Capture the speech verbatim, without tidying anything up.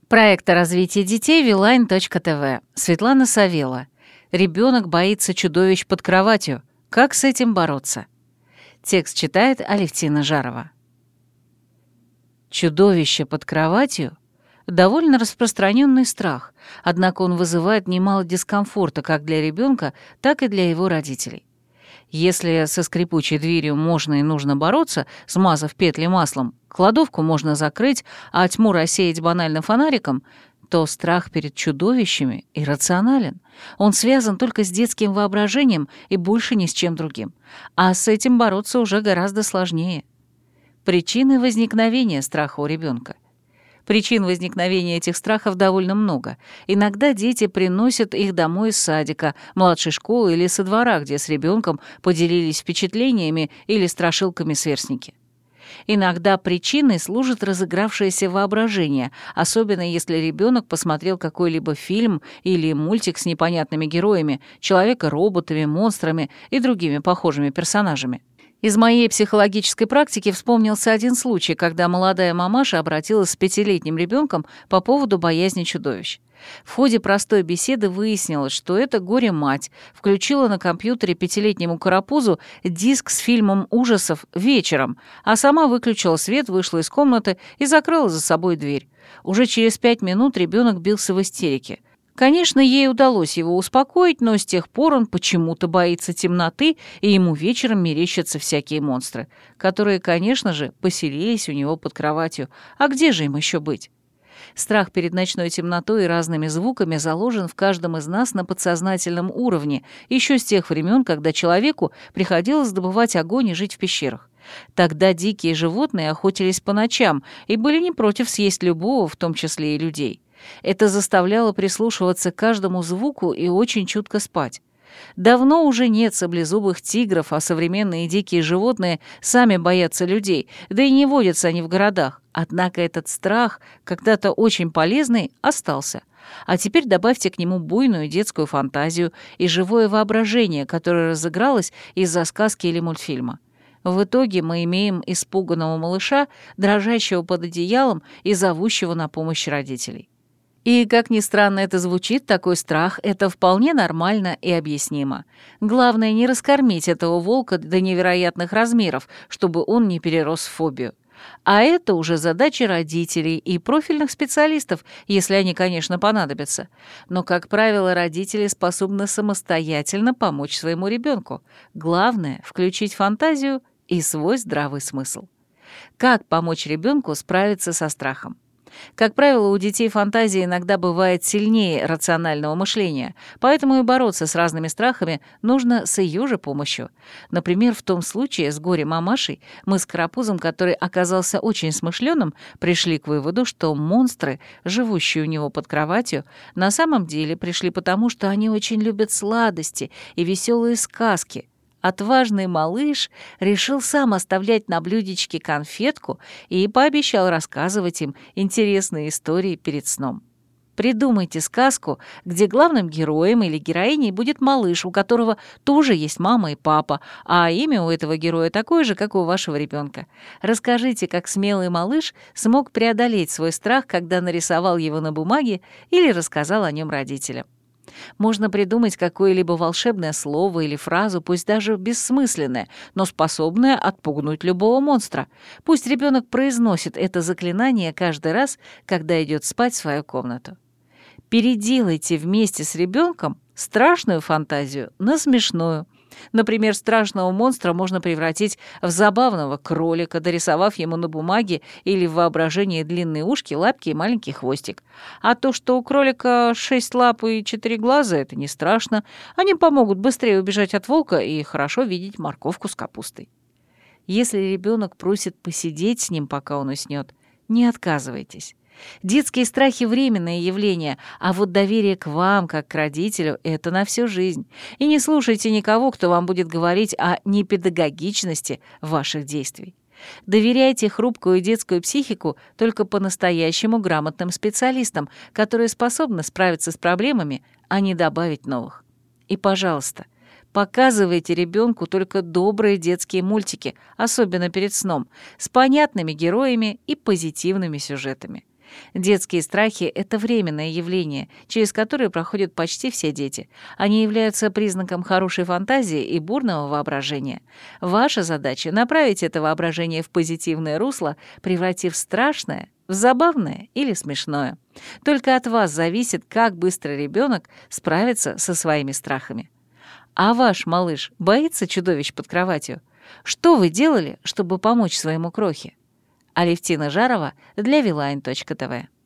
Проект о развитии детей Вилайн точка ТВ. Светлана Савела. Ребенок боится чудовищ под кроватью. Как с этим бороться? Текст читает Алевтина Жарова. Чудовище под кроватью — довольно распространенный страх, однако он вызывает немало дискомфорта как для ребенка, так и для его родителей. Если со скрипучей дверью можно и нужно бороться, смазав петли маслом, кладовку можно закрыть, а тьму рассеять банальным фонариком, то страх перед чудовищами иррационален. Он связан только с детским воображением и больше ни с чем другим. А с этим бороться уже гораздо сложнее. Причины возникновения страха у ребенка. Причин возникновения этих страхов довольно много. Иногда дети приносят их домой из садика, младшей школы или со двора, где с ребенком поделились впечатлениями или страшилками сверстники. Иногда причиной служит разыгравшееся воображение, особенно если ребенок посмотрел какой-либо фильм или мультик с непонятными героями, человека-роботами, монстрами и другими похожими персонажами. Из моей психологической практики вспомнился один случай, когда молодая мамаша обратилась с пятилетним ребенком по поводу боязни чудовищ. В ходе простой беседы выяснилось, что эта горе-мать включила на компьютере пятилетнему карапузу диск с фильмом ужасов вечером, а сама выключила свет, вышла из комнаты и закрыла за собой дверь. Уже через пять минут ребенок бился в истерике. Конечно, ей удалось его успокоить, но с тех пор он почему-то боится темноты, и ему вечером мерещатся всякие монстры, которые, конечно же, поселились у него под кроватью. А где же им еще быть? Страх перед ночной темнотой и разными звуками заложен в каждом из нас на подсознательном уровне, еще с тех времен, когда человеку приходилось добывать огонь и жить в пещерах. Тогда дикие животные охотились по ночам и были не против съесть любого, в том числе и людей. Это заставляло прислушиваться к каждому звуку и очень чутко спать. Давно уже нет саблезубых тигров, а современные дикие животные сами боятся людей, да и не водятся они в городах. Однако этот страх, когда-то очень полезный, остался. А теперь добавьте к нему буйную детскую фантазию и живое воображение, которое разыгралось из-за сказки или мультфильма. В итоге мы имеем испуганного малыша, дрожащего под одеялом и зовущего на помощь родителей. И, как ни странно это звучит, такой страх — это вполне нормально и объяснимо. Главное не раскормить этого волка до невероятных размеров, чтобы он не перерос в фобию. А это уже задача родителей и профильных специалистов, если они, конечно, понадобятся. Но, как правило, родители способны самостоятельно помочь своему ребенку. Главное — включить фантазию и свой здравый смысл. Как помочь ребенку справиться со страхом? Как правило, у детей фантазия иногда бывает сильнее рационального мышления, поэтому и бороться с разными страхами нужно с ее же помощью. Например, в том случае с горе-мамашей мы с карапузом, который оказался очень смышленым, пришли к выводу, что монстры, живущие у него под кроватью, на самом деле пришли потому, что они очень любят сладости и веселые сказки. Отважный малыш решил сам оставлять на блюдечке конфетку и пообещал рассказывать им интересные истории перед сном. Придумайте сказку, где главным героем или героиней будет малыш, у которого тоже есть мама и папа, а имя у этого героя такое же, как у вашего ребенка. Расскажите, как смелый малыш смог преодолеть свой страх, когда нарисовал его на бумаге или рассказал о нем родителям. Можно придумать какое-либо волшебное слово или фразу, пусть даже бессмысленное, но способное отпугнуть любого монстра. Пусть ребенок произносит это заклинание каждый раз, когда идет спать в свою комнату. Переделайте вместе с ребенком страшную фантазию на смешную. Например, страшного монстра можно превратить в забавного кролика, дорисовав ему на бумаге или в воображении длинные ушки, лапки и маленький хвостик. А то, что у кролика шесть лап и четыре глаза, это не страшно. Они помогут быстрее убежать от волка и хорошо видеть морковку с капустой. Если ребенок просит посидеть с ним, пока он уснет, не отказывайтесь. Детские страхи — временное явление, а вот доверие к вам, как к родителю, — это на всю жизнь. И не слушайте никого, кто вам будет говорить о непедагогичности ваших действий. Доверяйте хрупкую детскую психику только по-настоящему грамотным специалистам, которые способны справиться с проблемами, а не добавить новых. И, пожалуйста, показывайте ребенку только добрые детские мультики, особенно перед сном, с понятными героями и позитивными сюжетами. Детские страхи — это временное явление, через которое проходят почти все дети. Они являются признаком хорошей фантазии и бурного воображения. Ваша задача — направить это воображение в позитивное русло, превратив страшное в забавное или смешное. Только от вас зависит, как быстро ребенок справится со своими страхами. А ваш малыш боится чудовищ под кроватью? Что вы делали, чтобы помочь своему крохе? Алевтина Жарова для Вилайн точка тэ вэ.